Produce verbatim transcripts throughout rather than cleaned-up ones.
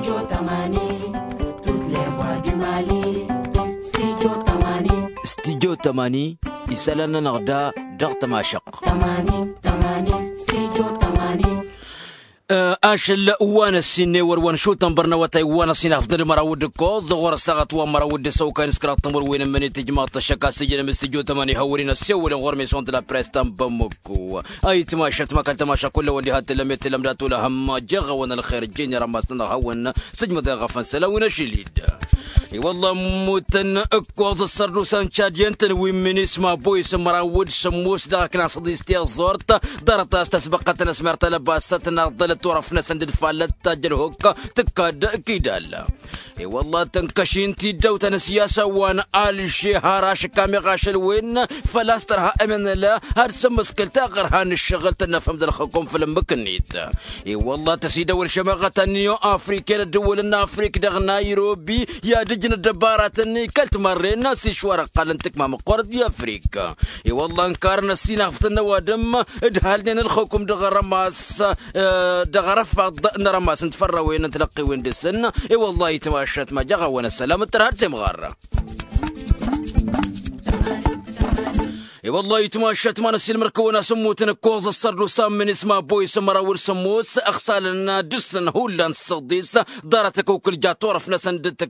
Studio Tamani, toutes les voix du Mali. Studio Tamani, Studio Tamani, Isalana Narda, Dartamashak. Tamani, Tamani, Studio Tamani. أشل وانا السنة وروان شو تنبرنا وتاي وانا سينا أفضل مراود كوز ضغور ساعة وان مراود سو كان سكرات تمر وين من تجمع تشكا سجن مستجو تماني هورينا سوى لغور ميسون تلا بريستان بمكو أي تماشى ما كان تماشى كل ولي هات لم يتلم لا تولا هم جغ وانا الخير جيني رمسنا هون سجمة غفن سلا ونشيليد والله متن كوز السردو سانشاد ينتن وين من اسمه بويس مراود سموس داك ناس ديستي زورت دارت استسبقت نسمرت لباستنا ضل تورفنا سند الفالت تاجر هوكا تكاد كيدال اي والله تنكشين تيدو تنسياسة وان آل شي هاراش كامي غاشل وين فلاسترها امن لا هاد سمسكل تاغر هان الشغل تنفهم دل خكم في المكنيت اي والله تسيدا والشماغة نيو افريكا الدول افريك دغ نيروبي يا دجن الدبارات كلت مرين ناسي شوارق قال انتك ما مقرد يا افريكا اي والله انكارنا السينا فتنا ودم ادهالنا الخكم دغ رماس دغرف نرى ما سنتفرى وين نتلقي وين دسن اي والله تماشت ما جغى وانا السلام ترهد مغاره اي والله يتماشت ما نسي المركونه سموتنا كوز الصردو سام من اسمه بويس مراور سموس اخسالنا دسن هولان الصديس دارتك وكل جاتور في نسندتك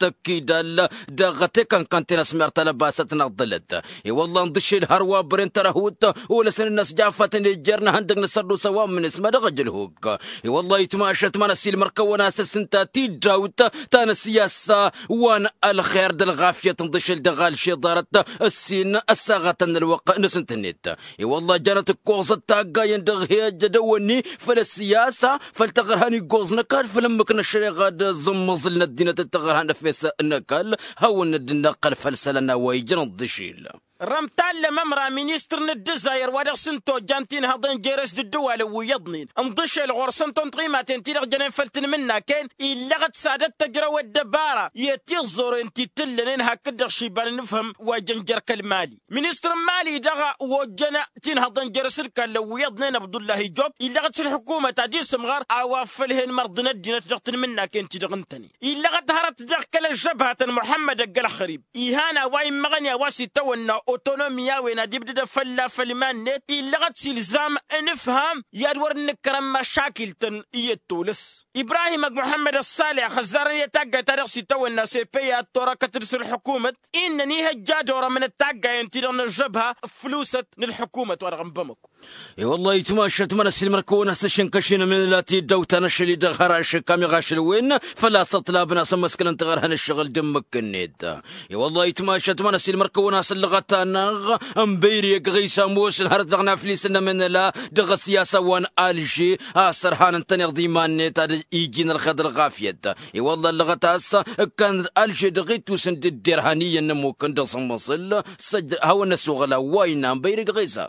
تكيدال دغتك كان كانت نسمرت لباستنا ضلت اي والله ندش الهروا برنت رهوت ولا سن الناس جافت نجرنا عندك الصردو سوام من اسمه دغجل هوك اي والله يتماشت ما نسي المركونه سنتا تيجاوت تان السياسه وان الخير دالغافيه تنضش الدغال شي دارت السين الساغه الوقت نسنت النت اي والله جانت الكوزة تاقا يندغ هي جدوني فالسياسة فالتغرهاني قوزنا كان فلما كنا الشري غاد زمز لنا الدينة التغرهان فيس النكال هاو النقل فلسلنا ويجن الضشيل رمتال ممرا مينيستر الجزائر ودغ سنتو جانتين هضن جيرس الدول ويضنين انضش الغرسن تنقيمات انتي جنين فلتن منا كان إلا غد سادت تجرى والدبارة يتي الزور انتي تلنين هكذا شيبان نفهم وجنجر كالمالي مينيستر مالي دغا وجنا تين هضن جيرس الكال ويضنين عبد الله جوب إلا غد الحكومة تعدي سمغار اوافلهن مرضنا الدينة تغتن منا كان تدغنتني إلا غد هرت دغ الجبهة محمد القل خريب إيهانا وايم مغنيا واسي تونا اوتونوميا وين ديبدا فلا فلمان نت إلا غد سلزام نفهم يدور نكرم مشاكل تن يتولس إبراهيم محمد الصالح خزار يتاقى تاريخ ستو الناس بيا تورا كترس الحكومة إنني هجادورة من التاقى ينتظر نجبها فلوسة للحكومة ورغم بمك اي والله يتماشى تمنى المركونه سشن كشين من التي دوتنا شلي دغراش كامي غاشل وين فلا سطلا بنا سمسكن انت غير هالشغل دمك النيت اي والله يتماشى تمنى المركونه سلغتنا امبيري غيسا موس الهرد دغنا فليسنا من لا دغ السياسه وان الجي سرحان انت نغدي مانيت يجينا الخضر غافيه اي والله اللغتاس كان الجي دغيت وسند الدرهانيه نمو كند صمصل هو النسوغلا وين امبيري غيسا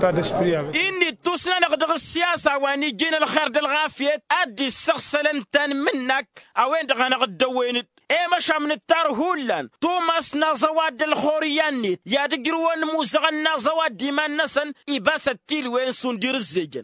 إني توسنا نقدر السياسة واني جينا الخير دالغافية أدي السغسلن تان منك أوين دغا نقد وين إيه مشا من التار هولان توماس نازواد الخورياني يا دقروان موزغن نازواد ديمان نسن إباسة تيل وين سندير الزيجن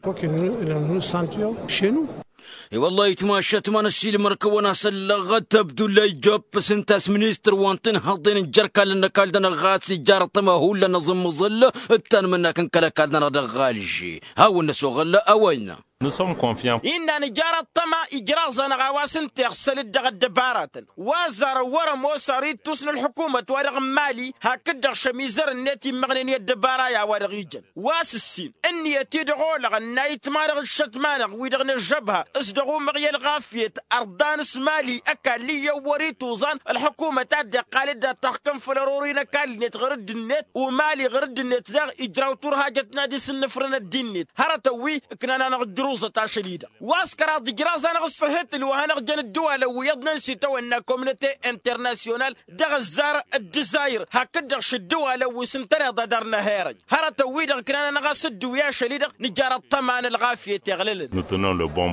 اي والله يتماشى تمان الشيل مركونا سلغ تبدو لي جوب سنتاس مينيستر وانتن هضين جركا لنا كالدنا غاسي جارتما هو لنا نظم ظل التان منا كان كلا كالدنا دغالجي هاو النسو غلا اوينا Nous sommes confiants. إن نجار الطما إجراء غواسن تغسل الدغ الدبارات وزار ورم وصاريد توسن الحكومة ورغم مالي هكذا شميزر النتي مغنية الدبارة يا ورغيجن واسسين إني يتيدغو لغ النايت مارغ الشتمانغ ويدغن الجبهة اسدغو مغيا الغافية أردان اسمالي أكالي وريت وزان الحكومة تعدي قالدها تحكم فلرورينا كالي غرد النت ومالي غرد النت دغ إجراء طورها جتنا دي سنفرن الدين هرتوي كنا نغدر روزة تاشليدا واسكرا دجراز انا غصهت الوهنا جن الدول ويضنا نسيتو ان كوميونيتي انترناسيونال دغزار الجزائر هكذا الدول وسنتنا ضدرنا هيرج هرتوي دغ كنا نغسد ويا شليدا نجار الطمان الغافيه تغلل Nous tenons le bon bout.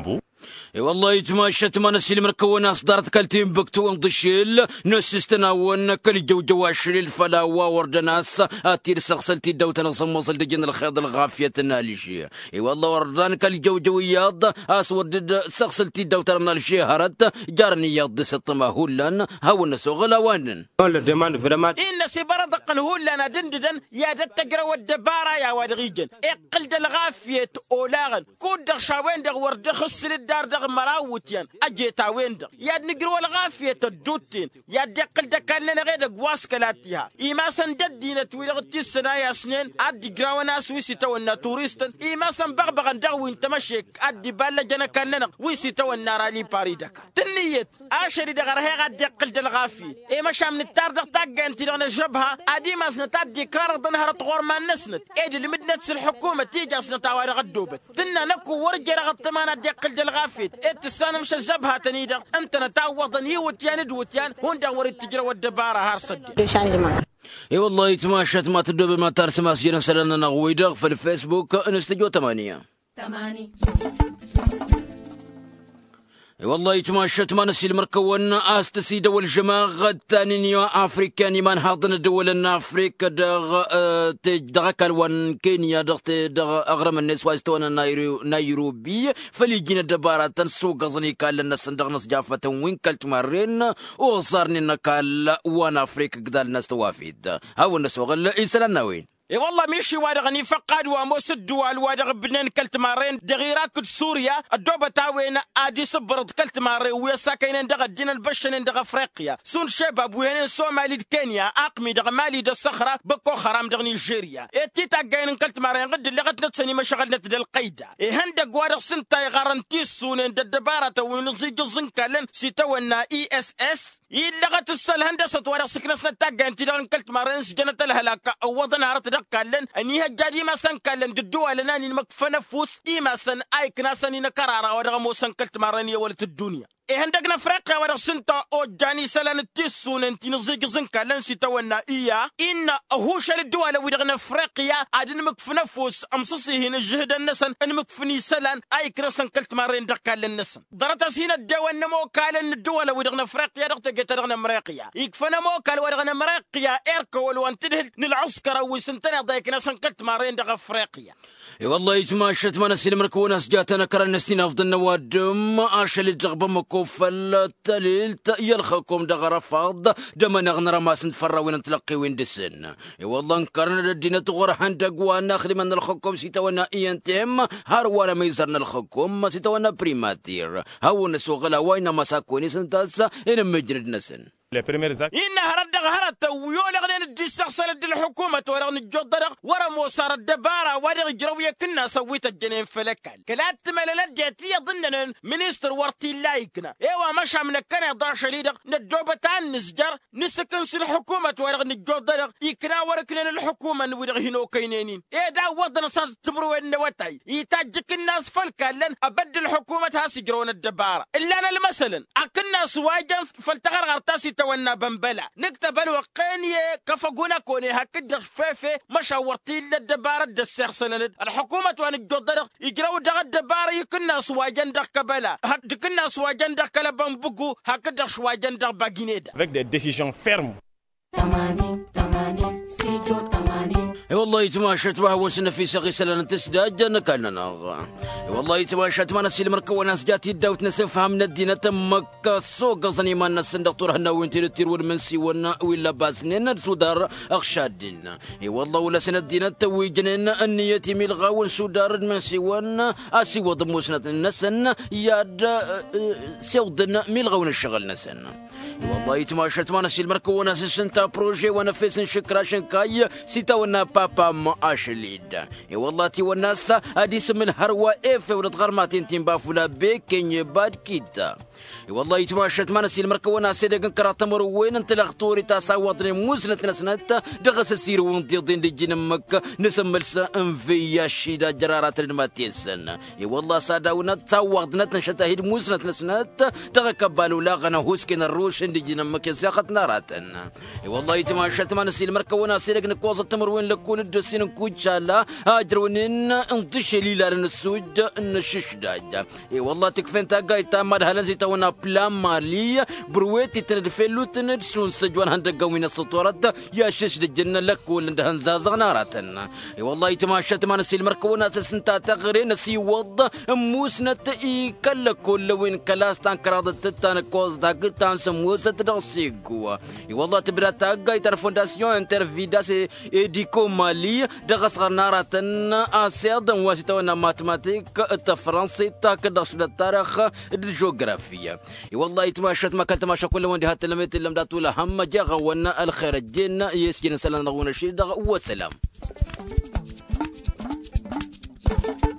اي والله يتماشت ما نسي المركونه اصدرت كالتيم بكتو انضشيل نسستناون كل جو جواشري الفلاوه وردناس اتير سغسلتي دوت نغصم وصل دجن الخيض الغافيه النالشيه اي والله وردان كل جو جوياض اسود سغسلتي دوت النالشيه هرت جارني يض ستما هولان هاو النسو غلاوان ولا دمان فرمان ان سيبرد قنهولنا دنددن يا دتجرا والدباره يا ودغيجن اقل الغافيه اولاغن كود شاوين دغ ورد خسر الدار دغ مراوتين اجيتا وين دغ يا نقروا الغافيه الدوتين يا دقل دكان غير قواس كلاتيها ايما سنددينا تويلغتي سنا يا سنين ادي جراونا سويسي تونا توريستن ايما سن بغبغن دغ وين تمشيك ادي بالا جنا كاننا ويسي تونا رالي باريدك تنيت اشري دغ رهي غاد دقل الغافيه ايما شام نتار دغ طاق انت دغ نجبها ادي ما سنتادي كارد نهر طغور ما نسنت ايدي لمدنت الحكومه تيجي سنتا وير غدوبت تنا نكو ورجر غطمانا دقل الغافيه السنة مش الزبها تنيدا انت نتعوض يوتيان دوتيان هوندا وريد تجرى والدبارة هار صدي اي والله يتماشت ما تدوب ما ترسم اسجنا سلنا نغويدغ في الفيسبوك انستجو ثمانية ثمانية اي والله يتماشت ما نسي المركون استسي دول جماعة غد تاني نيو افريكاني من هاضن الدول الافريكا دغ دغ كالوان كينيا دغ دغ اغرم الناس واستوانا نيروبي فليجينا دبارة تنسو قصني كال الناس دغ ناس جافة وين كالت مرين وصارني نكال وان افريكا قدال الناس توافيد هاو الناس وغل يسالنا وين اي والله ميشي وادغني فقاد وموس الدوال وادغ بنين كلت مارين دغيرا كد سوريا الدوبة تاوين ادي صبرت كلت مارين ويا ساكين دغ الدين البشن دغ افريقيا سون شباب وين سومالي كينيا اقمي دغ مالي د الصخره بكو خرام دغ نيجيريا اي تا جاين كلت مارين قد اللي غد نتسني مشغلنا د القيده اي هندق وادغ سنتا غارنتي سونين د الدباره وين زيج زنكالن سيتونا اي اس اس يلغت السل هندسه وادغ سكنسنا تاجا انت دغ كلت مارين سجنه الهلاك وضن هرت كالن اني هجادي ما سن كالن الدول ناني مكفنا فوس اي ما سن ايك ناسني نكرارا ودغ مو سن كلت مارني ولت الدنيا اي هندقنا فريقيا ودغ سنتا او جاني سلان تيسون انت نزيق زن كالن سيتونا ايا ان هوش الدول ودغنا فريقيا ادن مكفنا فوس امصصي هنا جهد النسن ان مكفني سلان ايك نسن كلت مارين دغ كالن نسن درت سينا الدول نمو كالن الدول ودغنا فريقيا دغ تجت دغنا مريقيا يكفنا مو كال ودغنا مريقيا ايركو ولوانتده للعسكر وسنتنا ضيكنا سنكلت مارين دغ افريقيا اي والله يتماشت ما نسي المركونه سجاتنا كرا نسينا افضل نوادم اشل الجغب مكوفل تليل يلخكم دغ رفاض دم نغنر ما سنتفرا وين نتلقي وين دسن اي والله نكرنا الدين تغور حندق وانا اخلي من الخكم سيتونا اينتم هاروانا ما يزرنا الخكم سيتونا بريماتير هاو نسو غلا وين ما ساكوني سنتاسا ان مجرد نسن إن هرد هرد ويولغ لين الدستخسل الحكومة ورغ نجدر ورا موسار الدبارة ورغ جروية كنا سويت الجنين فلكال كلات ملالات جاتية ضمن منستر ورتي لايكنا ايوا مشى من كان ضاش ليدغ ندوبة تان نسجر نسكن سي الحكومة ورغ نجدر يكنا وركنا الحكومة نورغ هنو كينين ايه دا وضنا صار تبرو النواتاي يتاجك الناس فلكال لن ابد الحكومة هاسجرون الدبارة الا انا مثلا اكنا سواجا فلتغر غرتاسي تونا بنبلا نكتب الوقين كفقونا كوني هكذا فيفي مشاورتي للدبارة دسيخسن الحكومة وان الجدر يجروا دغ الدبارة يكنا سواجن دغ كبلا هكذا سواجن دغ كلا بنبقو هكذا سواجن دغ باقينيدا avec des décisions fermes. ثمانين ثمانين سيجو ثمانين اي والله يتماشت بها وسنا في سقي سلان تسداج نكلنا اي والله يتماشت ما نسي المركه وناس جات يداوت نسفها من الدينه مكه سوق صني ما الناس دكتور هنا وانت تير والمنسي ونا ولا باسنين سودار اخشادين اي والله ولا سنه الدينه تويجنن النيه ملغاون سودار المنسي ونا اسي وض موسنه النسن ياد سودنا ملغاون الشغل نسن والله يتماشت ما نسي المركه وناس سنتا بروجي ونفس شكراشن كاي سيتونا بابا ما اشليد اي والله تي والناس ادي من هروا اف ولد غرماتين تيم بافولا بكين باد كيتا والله يتماشت ما نسي المركونا سيدك كرا تمر وين انت لغطوري تاساوطني موزنت نسنت دغس السير وانت يضين دجين مكة نسملسا انفيا شيدا جرارات الماتيسن اي والله صاداونا تساوغدنا نشتاهيد موزنت نسنت دغ كبالو لاغنا هوسكن الروش دجين مكة ساقت ناراتن اي والله يتماشت ما نسي المركونا سيدك نكوز التمر وين لكل الدسين كوجالا اجرونين انطش ليلا السود نشش داج اي والله تكفين تاقاي تامر هلنزي تونا بلان مالي برويتي تندفلو تندسون سجوان هندقا وين السطورات يا شش الجنة لك ولندهن زازغ ناراتن اي والله يتماشت ما نسي المركونا سسنتا تغري نسي وض موسنة اي كلا كل وين كلاستان كرادت تتان كوز داقل تان سموسة تدغسيقوا اي والله تبرا تاقاي تر فونداسيون انترفيداس ايديكو مالي دغسغ ناراتن اسيادن واشتونا ماتماتيك التفرنسي تاكدش للتاريخ الجغرافيا والله يتماشت ما كان تماشى كل وين هات لميت لم داتو هم جا ونا الخير الجنة يسجن سلام نغون الشيء وسلام.